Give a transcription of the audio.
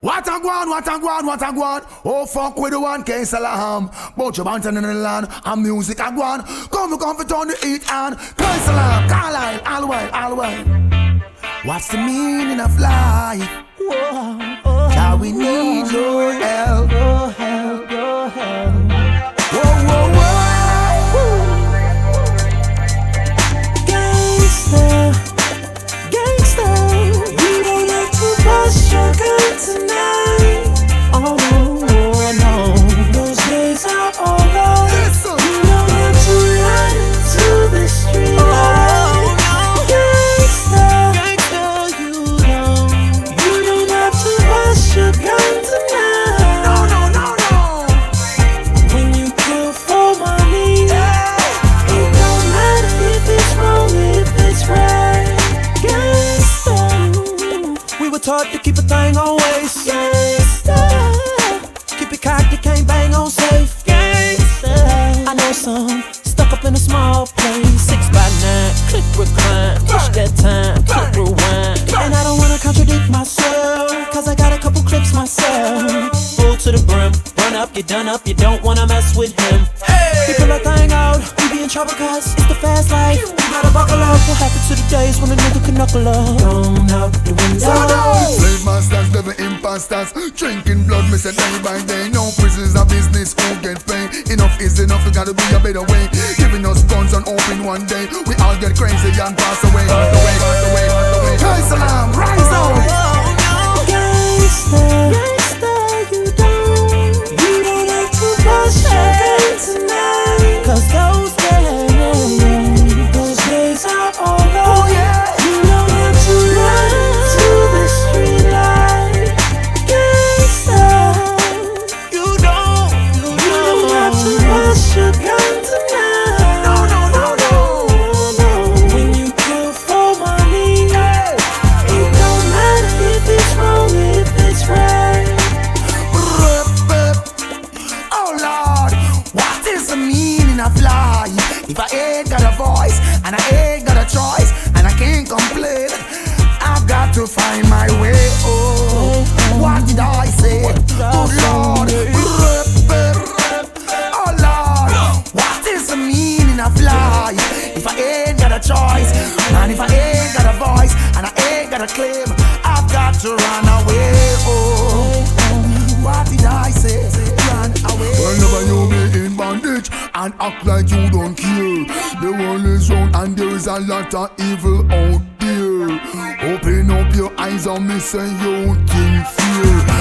What a guan, what a guan, what a guan. Oh fuck with the one K Salam. Bunch of bantan in the land and music a guan. Come for turn the heat on. K Salam, Carlisle, all way. What's the meaning of life? Now we need your help. Your help. Gangsta, we don't have to bust your gun tonight. Oh no, those days are over. You don't have to run into the street. Oh no, gangsta, you don't have to bust your gun tonight. No. When you kill for money, it don't matter if it's wrong, if it's right. We were taught to keep a thing on waist. Gangsta. Keep it cocked, you can't bang on safe. Gangsta. I know some stuck up in a small place. 6 by 9, click recline, push that time, click rewind. And I don't wanna contradict myself, cause I got a couple clips myself. Full to the brim, run up, you done up, you don't wanna mess with him. Hey. People are thing out, we be in trouble cause it's the fast life. You gotta buckle up, what happened to the days when a nigga can knuckle up? Thrown out the window. Slave masters, devil imposters, drinking blood, missing day by day. No prisons are business, won't get paid. Enough is enough, it gotta be a better way. Giving us guns and open one day, we all get crazy and pass away. On the way. K Salam, rise up. Gangsta, you don't have to bust your gun tonight. Cause those days are over. Oh yeah. You don't have to run to the street light. Gangsta, you don't have to bust your gun tonight. No. When you kill for money, it don't matter if it's wrong, if it's right. Oh Lord, what is the meaning of life? If I ain't got a voice and I ain't got a choice and I can't complain, I've got to find my way. Oh, what did I say? Oh Lord, oh Lord, what is the meaning of life? If I ain't got a choice and if I ain't got a voice and I ain't got a claim, I've got to run away. Oh, what did I say? Run away. Whenever you be in bondage and act like you don't care, the world is round and there is a lot of evil out there. Open up your eyes and me say you think fear.